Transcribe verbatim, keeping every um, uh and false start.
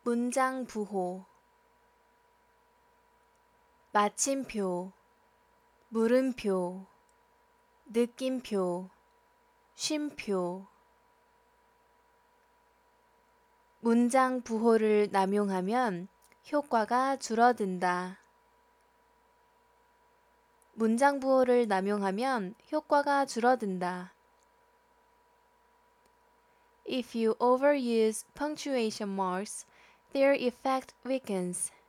문장 부호, 마침표, 물음표, 느낌표, 쉼표. 문장 부호를 남용하면 효과가 줄어든다. 문장 부호를 남용하면 효과가 줄어든다. If you overuse punctuation marks, their effect weakens.